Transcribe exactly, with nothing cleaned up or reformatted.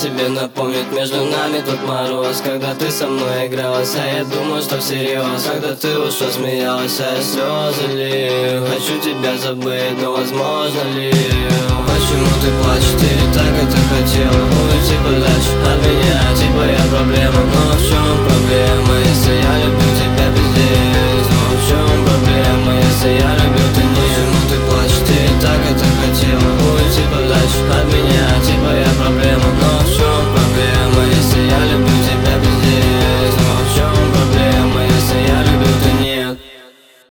тебе напомнить, между нами тот мороз, когда ты со мной игралась, а я думал, что всерьез. Когда ты ушла, смеялась, а я слезы лью. Хочу тебя забыть, но возможно ли? Почему ты плачешь, ты ведь так это хотела уйти подальше от меня, типа я проблема. Но в чем проблема, если я люблю тебя без